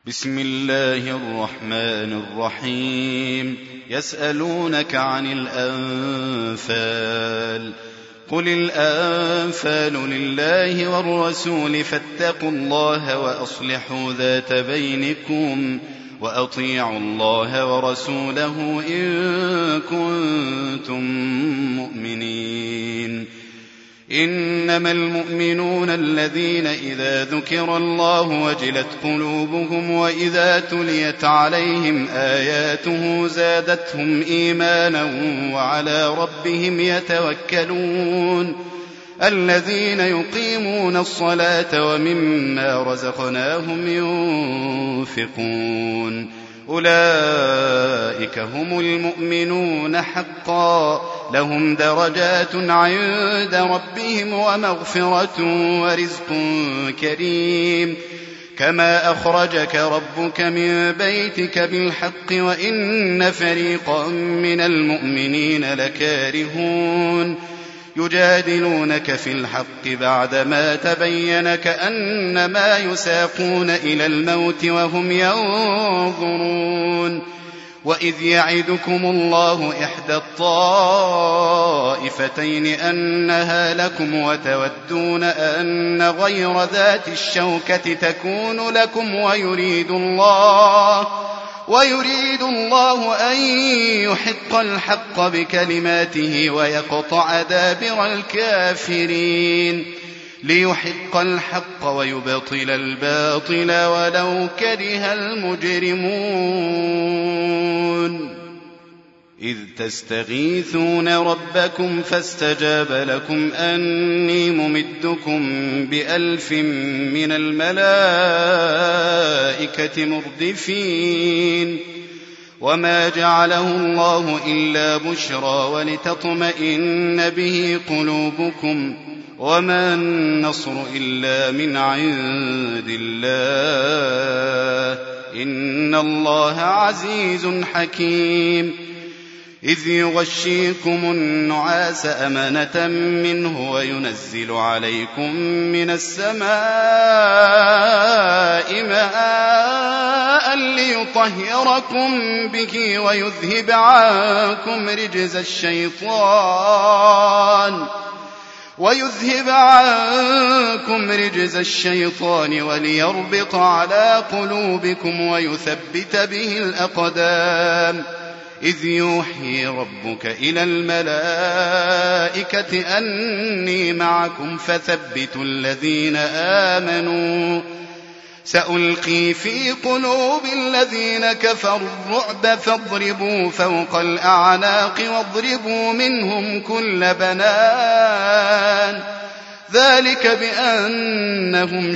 بسم الله الرحمن الرحيم. يسألونك عن الأنفال، قل الأنفال لله والرسول فاتقوا الله وأصلحوا ذات بينكم وأطيعوا الله ورسوله إن كنتم مؤمنين. إنما المؤمنون الذين إذا ذكر الله وجلت قلوبهم وإذا تليت عليهم آياته زادتهم إيمانا وعلى ربهم يتوكلون. الذين يقيمون الصلاة ومما رزقناهم ينفقون أولئك هم المؤمنون حقا، لهم درجات عند ربهم ومغفرة ورزق كريم. كما أخرجك ربك من بيتك بالحق وإن فريقا من المؤمنين لكارهون يجادلونك في الحق بعدما تبين كأنما يساقون إلى الموت وهم ينظرون. وإذ يعدكم الله إحدى الطائفتين أنها لكم وتودون أن غير ذات الشوكة تكون لكم ويريد الله أن يحق الحق بكلماته ويقطع دابر الكافرين، ليحق الحق ويبطل الباطل ولو كره المجرمون. إذ تستغيثون ربكم فاستجاب لكم أني ممدكم ب1000 من الملائكة مردفين. وما جعله الله إلا بشرى ولتطمئن به قلوبكم، وما النصر إلا من عند الله إن الله عزيز حكيم. إذ يغشيكم النعاس أمنة منه وينزل عليكم من السماء ماء ليطهركم به ويذهب عنكم رجز الشيطان وليربط على قلوبكم ويثبت به الأقدام. إذ يوحي ربك إلى الملائكة أني معكم فثبتوا الذين آمنوا. سألقي في قلوب الذين كفروا الرعب فاضربوا فوق الأعناق واضربوا منهم كل بنان. ذلك بأنهم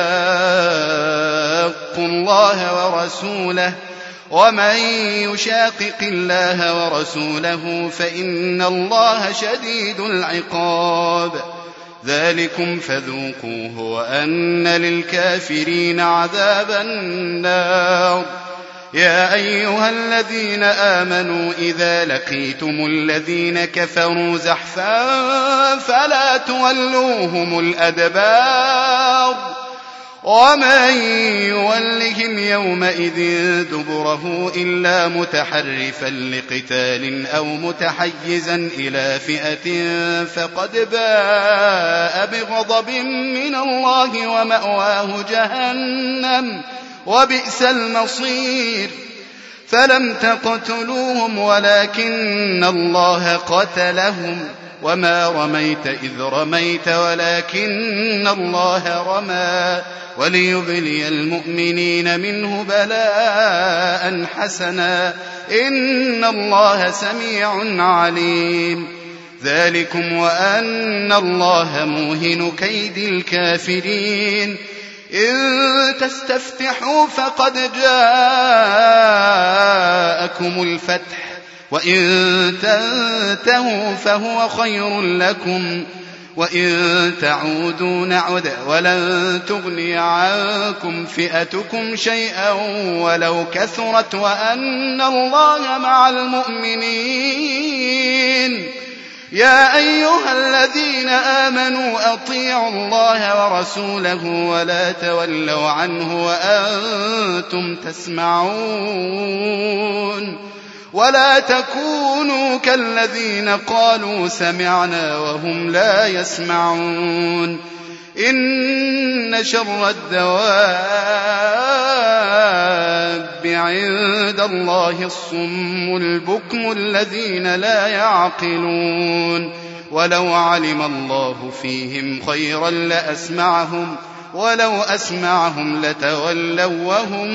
شاقوا الله ورسوله، ومن يشاقق الله ورسوله فإن الله شديد العقاب. ذلكم فذوقوه وأن للكافرين عذاب النار. يا أيها الذين آمنوا إذا لقيتم الذين كفروا زحفا فلا تولوهم الأدبار، ومن يولهم يومئذ دبره إلا متحرفا لقتال أو متحيزا إلى فئة فقد باء بغضب من الله ومأواه جهنم وبئس المصير. فلم تقتلوهم ولكن الله قتلهم، وما رميت إذ رميت ولكن الله رمى، وليبلي المؤمنين منه بلاء حسنا إن الله سميع عليم. ذلكم وأن الله موهن كيد الكافرين. إن تستفتحوا فقد جاءكم الفتح، وإن تنتهوا فهو خير لكم، وإن تعودوا نعد ولن تغني عنكم فئتكم شيئا ولو كثرت وأن الله مع المؤمنين. يا أيها الذين آمنوا أطيعوا الله ورسوله ولا تولوا عنه وأنتم وأنتم تسمعون ولا تكونوا كالذين قالوا سمعنا وهم لا يسمعون إن شر الدواب عند الله الصم البكم الذين لا يعقلون ولو علم الله فيهم خيرا لأسمعهم ولو أسمعهم لتولوا وهم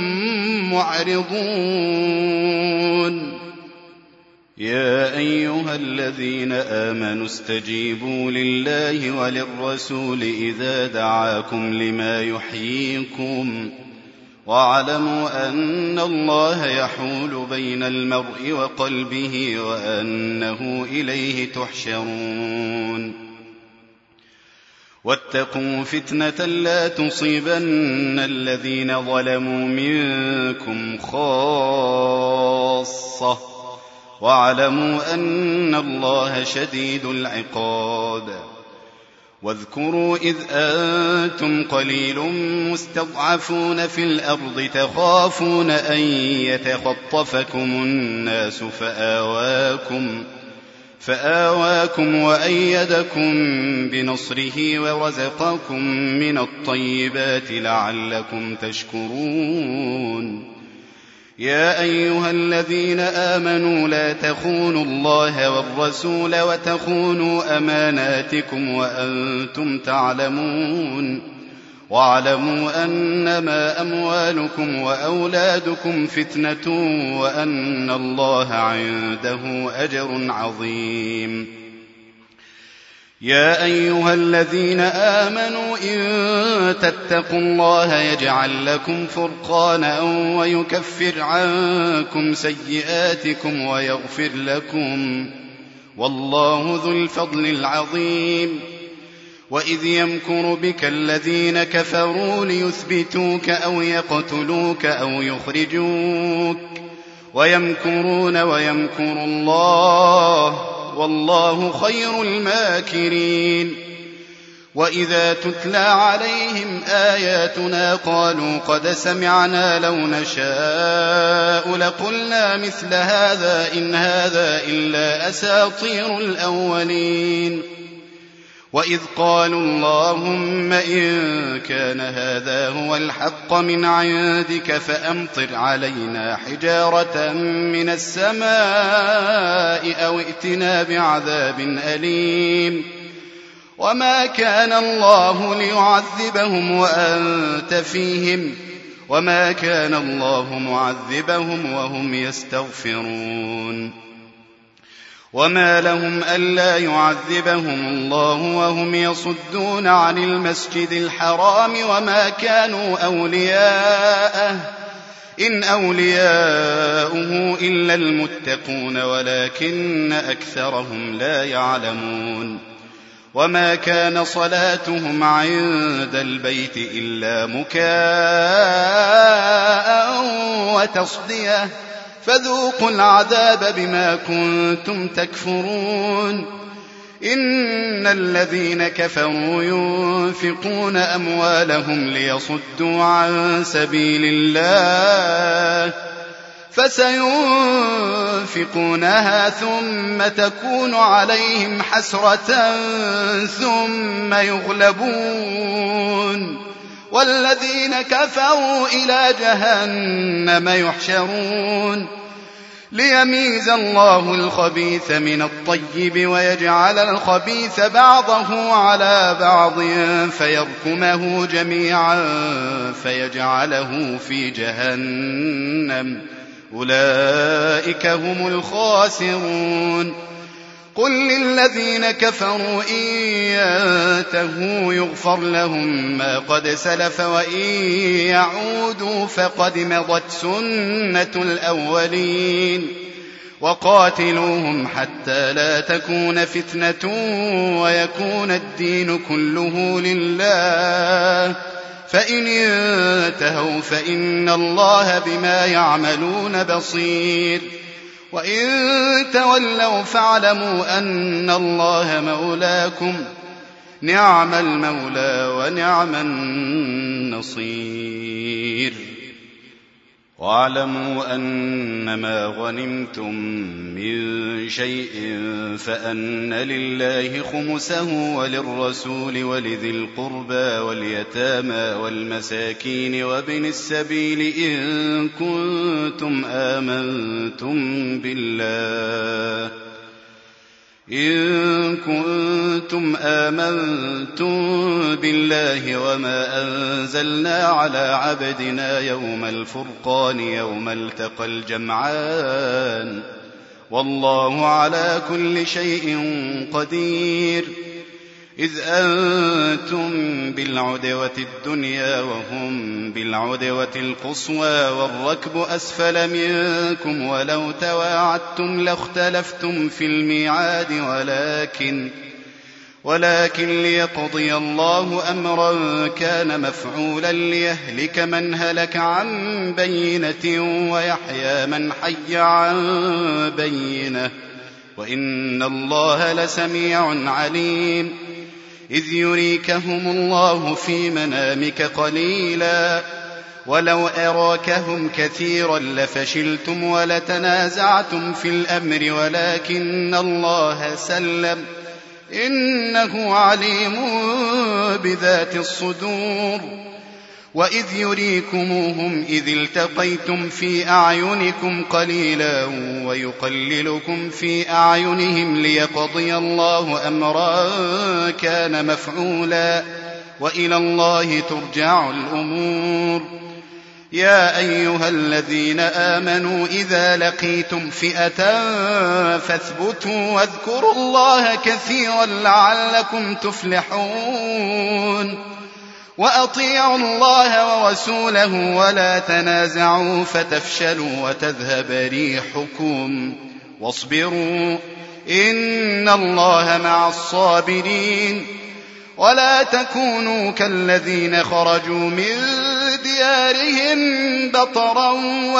معرضون يا أيها الذين آمنوا استجيبوا لله وللرسول إذا دعاكم لما يحييكم واعلموا أن الله يحول بين المرء وقلبه وأنه إليه تحشرون واتقوا فتنة لا تصيبن الذين ظلموا منكم خاصة واعلموا أن الله شديد العقاب واذكروا إذ أنتم قليل مستضعفون في الأرض تخافون أن يتخطفكم الناس فآواكم وأيدكم بنصره ورزقكم من الطيبات لعلكم تشكرون يا أيها الذين آمنوا لا تخونوا الله والرسول وتخونوا أماناتكم وأنتم تعلمون واعلموا أنما أموالكم وأولادكم فتنة وأن الله عنده أجر عظيم يا أيها الذين آمنوا إن تتقوا الله يجعل لكم فرقانا ويكفر عنكم سيئاتكم ويغفر لكم والله ذو الفضل العظيم وإذ يمكر بك الذين كفروا ليثبتوك أو يقتلوك أو يخرجوك ويمكرون ويمكر الله والله خير الماكرين وإذا تتلى عليهم آياتنا قالوا قد سمعنا لو نشاء لقلنا مثل هذا إن هذا إلا أساطير الأولين وإذ قالوا اللهم إن كان هذا هو الحق من عندك فأمطر علينا حجارة من السماء أو ائتنا بعذاب أليم وما كان الله ليعذبهم وأنت فيهم وما كان الله معذبهم وهم يستغفرون وما لهم ألا يعذبهم الله وهم يصدون عن المسجد الحرام وما كانوا أولياءه إن أولياؤه إلا المتقون ولكن أكثرهم لا يعلمون وما كان صلاتهم عند البيت إلا مكاء وتصدية فذوقوا العذاب بما كنتم تكفرون إن الذين كفروا ينفقون أموالهم ليصدوا عن سبيل الله فسينفقونها ثم تكون عليهم حسرة ثم يغلبون والذين كفروا إلى جهنم يحشرون ليميز الله الخبيث من الطيب ويجعل الخبيث بعضه على بعض فيركمه جميعا فيجعله في جهنم أولئك هم الخاسرون قل للذين كفروا إن ينتهوا يغفر لهم ما قد سلف وإن يعودوا فقد مضت سنة الأولين وقاتلوهم حتى لا تكون فتنة ويكون الدين كله لله فإن انتهوا فإن الله بما يعملون بصير وإن تولوا فاعلموا أن الله مولاكم نعم المولى ونعم النصير واعلموا أنما غنمتم من شيء فأن لله خمسه وللرسول ولذي القربى واليتامى والمساكين وابن السبيل إن كنتم آمنتم بالله وما أنزلنا على عبدنا يوم الفرقان يوم التقى الجمعان والله على كل شيء قدير إذ أنتم بالعدوة الدنيا وهم بالعدوة القصوى والركب أسفل منكم ولو تواعدتم لاختلفتم في الميعاد ولكن ليقضي الله أمرا كان مفعولا ليهلك من هلك عن بينة ويحيى من حي عن بينة وإن الله لسميع عليم إذ يريكهم الله في منامك قليلا ولو أراكهم كثيرا لفشلتم ولتنازعتم في الأمر ولكن الله سلم إنه عليم بذات الصدور وإذ يريكموهم إذ التقيتم في أعينكم قليلا ويقللكم في أعينهم ليقضي الله أمرا كان مفعولا وإلى الله ترجع الأمور يا أيها الذين آمنوا إذا لقيتم فئة فاثبتوا واذكروا الله كثيرا لعلكم تفلحون وأطيعوا الله ورسوله ولا تنازعوا فتفشلوا وتذهب ريحكم واصبروا إن الله مع الصابرين ولا تكونوا كالذين خرجوا من ديارهم بطرا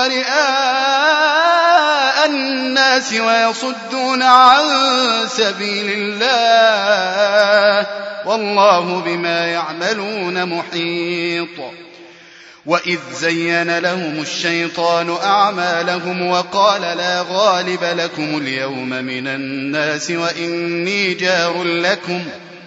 ورئاء الناس ويصدون عن سبيل الله والله بما يعملون محيط وإذ زين لهم الشيطان أعمالهم وقال لا غالب لكم اليوم من الناس وإني جار لكم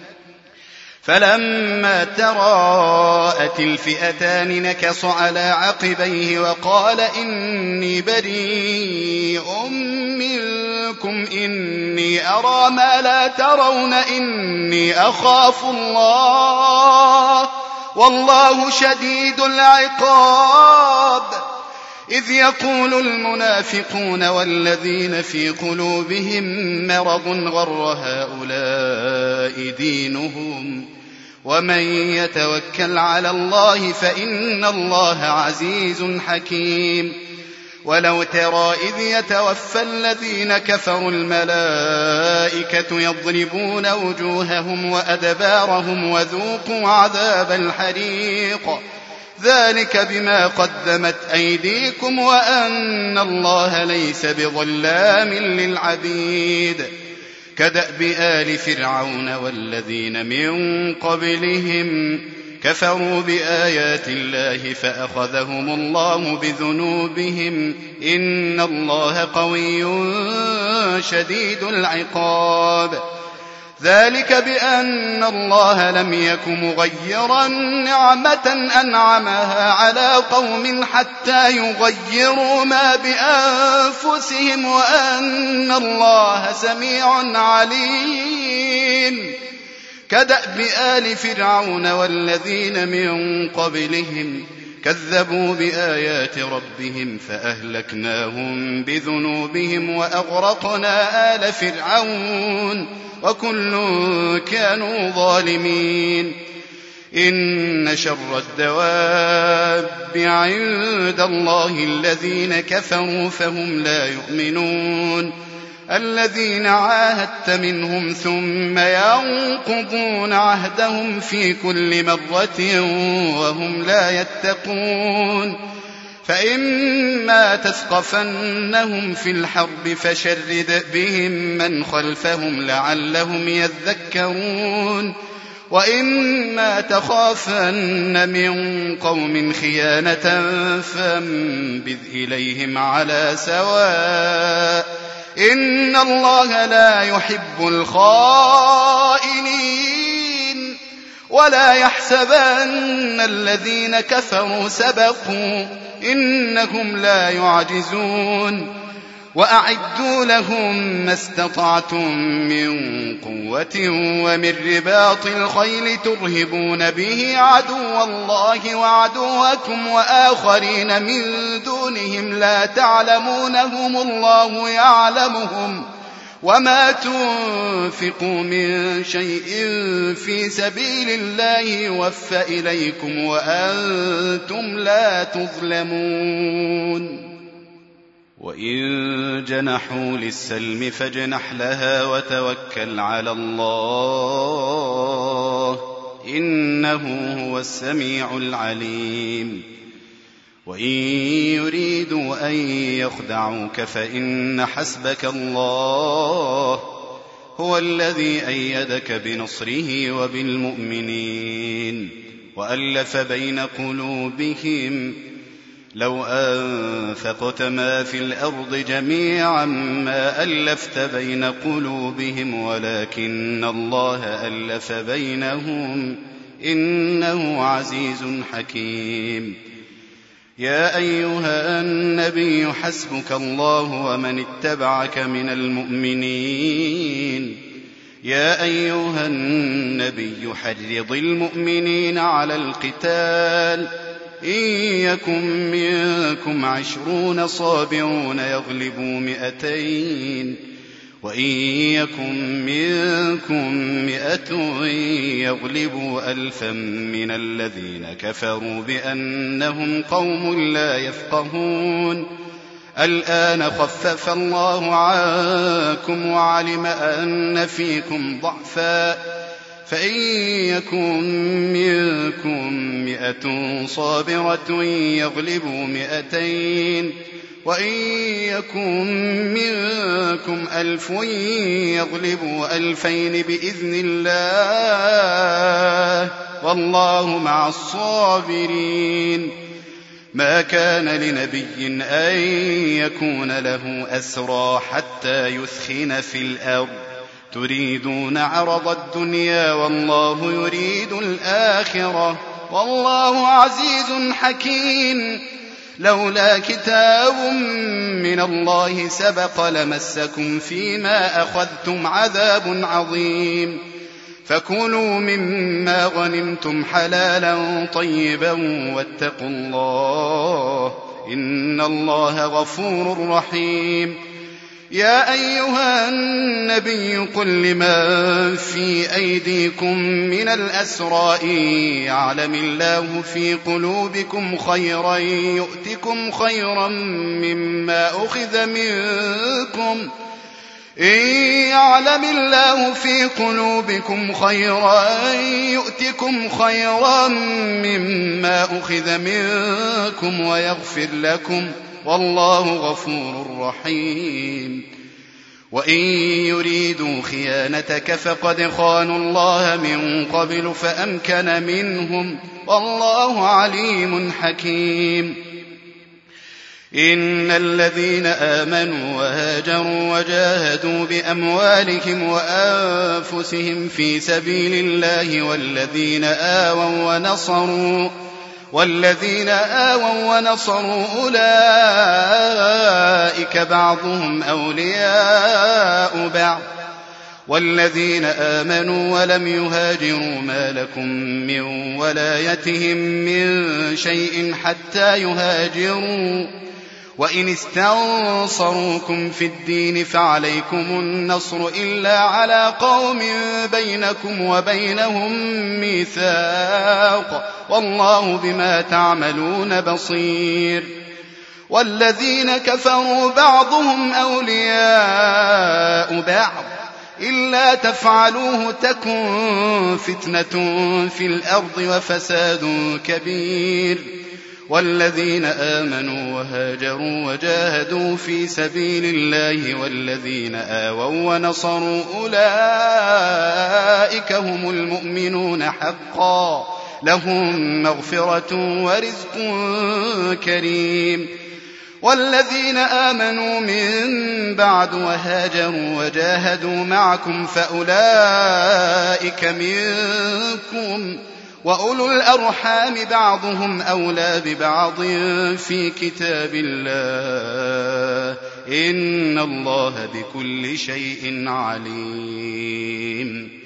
فلما تراءت الفئتان نكص على عقبيه وقال إني بريء منكم إني أرى ما لا ترون إني أخاف الله والله شديد العقاب إذ يقول المنافقون والذين في قلوبهم مرض غر هؤلاء دينهم ومن يتوكل على الله فإن الله عزيز حكيم ولو ترى إذ يتوفى الذين كفروا الملائكة يضربون وجوههم وأدبارهم وذوقوا عذاب الحريق ذلك بما قدمت أيديكم وأن الله ليس بظلام للعبيد كدأب آل فرعون والذين من قبلهم كفروا بآيات الله فأخذهم الله بذنوبهم إن الله قوي شديد العقاب ذلك بأن الله لم يك مغيرا نعمة أنعمها على قوم حتى يغيروا ما بأنفسهم وأن الله سميع عليم كدأب آل فرعون والذين من قبلهم كذبوا بآيات ربهم فأهلكناهم بذنوبهم وأغرقنا آل فرعون وكل كانوا ظالمين إن شر الدواب عند الله الذين كفروا فهم لا يؤمنون الذين عاهدت منهم ثم ينقضون عهدهم في كل مرة وهم لا يتقون فإما تثقفنهم في الحرب فشرد بهم من خلفهم لعلهم يذكرون وإما تخافن من قوم خيانة فانبذ إليهم على سواء إن الله لا يحب الخائنين ولا يحسبن الذين كفروا سبقوا إنهم لا يعجزون وأعدوا لهم ما استطعتم من قوة ومن رباط الخيل ترهبون به عدو الله وعدوكم وآخرين من دونهم لا تعلمونهم الله يعلمهم وما تنفقوا من شيء في سبيل الله يوفى إليكم وأنتم لا تظلمون وإن جنحوا للسلم فاجنح لها وتوكل على الله إنه هو السميع العليم وإن يريدوا أن يخدعوك فإن حسبك الله هو الذي أيدك بنصره وبالمؤمنين وألف بين قلوبهم لو أنفقت ما في الأرض جميعا ما ألفت بين قلوبهم ولكن الله ألف بينهم إنه عزيز حكيم يا أيها النبي حسبك الله ومن اتبعك من المؤمنين يا أيها النبي حرض المؤمنين على القتال إن يكن منكم 20 صابرون يغلبوا 200 وإن يكن منكم 100 يغلبوا 1000 من الذين كفروا بأنهم قوم لا يفقهون الآن خفف الله عنكم وعلم أن فيكم ضعفا فإن يكن منكم 100 صابرة يغلبوا 200 وإن يكن منكم 1000 يغلبوا 2000 بإذن الله والله مع الصابرين ما كان لنبي أن يكون له أسرى حتى يثخن في الأرض تريدون عرض الدنيا والله يريد الآخرة والله عزيز حكيم لولا كتاب من الله سبق لمسكم فيما أخذتم عذاب عظيم فكلوا مما غنمتم حلالا طيبا واتقوا الله إن الله غفور رحيم يا أيها النبي قل لمن في أيديكم من الأسرى إن يعلم الله في قلوبكم خيرا يؤتكم خيرا مما أخذ منكم إن يعلم الله في قلوبكم خيرا يؤتكم خيرا مما أخذ منكم ويغفر لكم والله غفور رحيم وإن يريدوا خيانتك فقد خانوا الله من قبل فأمكن منهم والله عليم حكيم إن الذين آمنوا وهاجروا وجاهدوا بأموالهم وأنفسهم في سبيل الله والذين آووا ونصروا أولئك بعضهم أولياء بعض والذين آمنوا ولم يهاجروا ما لكم من ولايتهم من شيء حتى يهاجروا وإن استنصروكم في الدين فعليكم النصر إلا على قوم بينكم وبينهم ميثاق والله بما تعملون بصير والذين كفروا بعضهم أولياء بعض إلا تفعلوه تكن فتنة في الأرض وفساد كبير والذين آمنوا وهاجروا وجاهدوا في سبيل الله والذين آووا ونصروا أولئك هم المؤمنون حقا لهم مغفرة ورزق كريم. والذين آمنوا من بعد وهاجروا وجاهدوا معكم فأولئك منكم وأولو الأرحام بعضهم أولى ببعض في كتاب الله إن الله بكل شيء عليم.